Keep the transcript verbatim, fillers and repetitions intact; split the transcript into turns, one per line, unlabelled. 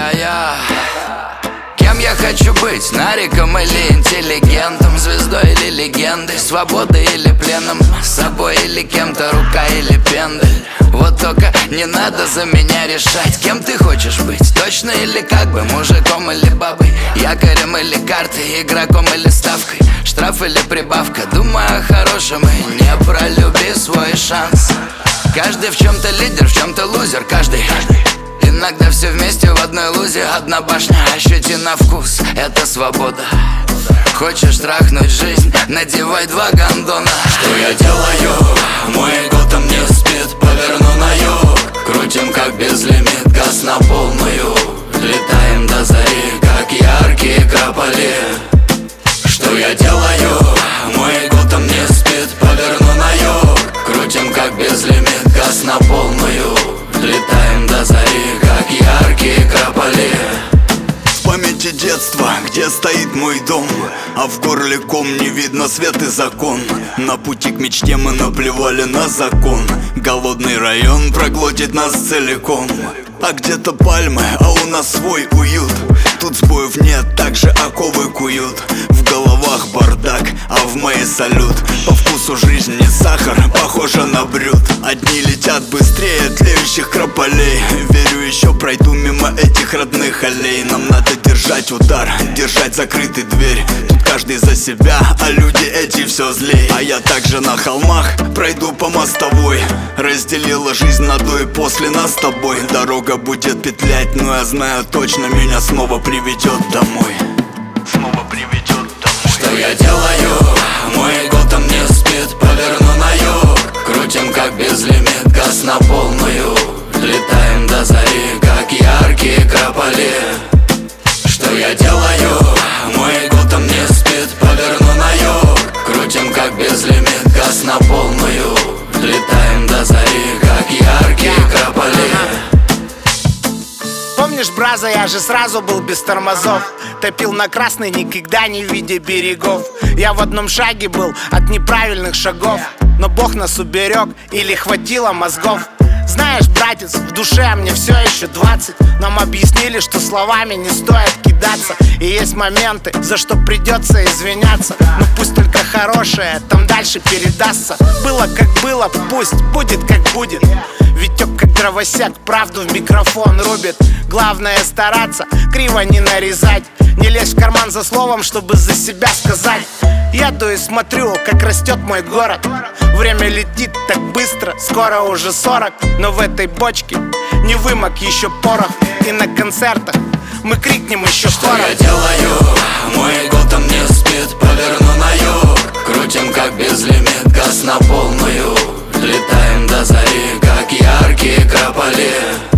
я Кем я хочу быть? Нариком или интеллигентом? Звездой или легендой? Свободой или пленом? Собой или кем-то? Рука или пендель? Вот только не надо за меня решать, кем ты хочешь быть. Точно или как бы, мужиком или бабой, якорем или картой, игроком или ставкой, штраф или прибавка. Думай о хорошем и не пролюби свой шанс. Каждый в чем-то лидер, в чем-то лузер, каждый иногда все вместе в одной лузе. Одна башня, ощути на вкус, это свобода. Хочешь трахнуть жизнь, надевай два гондона.
Что я делаю? Мой Готэм не спит, поверну на юг. Крутим как безлимит, газ на полную. Летаем до зари, как яркие крополи. Что я делаю? Мой Готэм не спит, поверну на юг. Крутим как безлимит, газ на полную. Летаем до зари, как яркие крополи.
В памяти детства, где стоит мой дом, а в горле ком, не видно свет и закон. На пути к мечте мы наплевали на закон. Голодный район проглотит нас целиком. А где-то пальмы, а у нас свой уют. Тут сбоев нет, так же оковы куют. В головах бардак, а в моей салют. По вкусу жизнь не сахар, похоже на брют. Одни летят быстрее тлеющих крополей. Верю, еще пройду мимо этих родных аллей. Нам надо держать удар, держать закрытой дверь. Тут каждый за себя, а люди эти все злей. А я также на холмах пройду по мостовой. Разделила жизнь на до и после нас с тобой. Дорога будет петлять, но я знаю точно, меня снова приведет домой. Снова приведет домой.
Что я делаю? Мой Готэм не спит, поверну на юг. Крутим как безлимит, газ на полную. Летаем до зари, как яркие крополи. Что я делаю? Мой Готэм не спит, поверну на юг. Крутим как безлимит, газ на полную. Летаем до зари, как яркие крополи.
Помнишь, браза, я же сразу был без тормозов. Топил на красный, никогда не видя берегов. Я в одном шаге был от неправильных шагов. Но Бог нас уберег, или хватило мозгов. Знаешь, братец, в душе мне все еще двадцать. Нам объяснили, что словами не стоит кидаться. И есть моменты, за что придется извиняться. Но пусть только хорошее там дальше передастся. Было как было, пусть будет как будет. Витек как дровосек, правду в микрофон рубит. Главное стараться, криво не нарезать. Не лезь в карман за словом, чтобы за себя сказать. Еду и смотрю, как растет мой город. Время летит так быстро, скоро уже сорок. Но в этой бочке не вымок еще порох. И на концертах мы крикнем еще хором.
Что я делаю? Мой Готэм не спит, поверну на юг. Крутим как безлимит, газ на полную. Летаем до зари, как яркие крополи.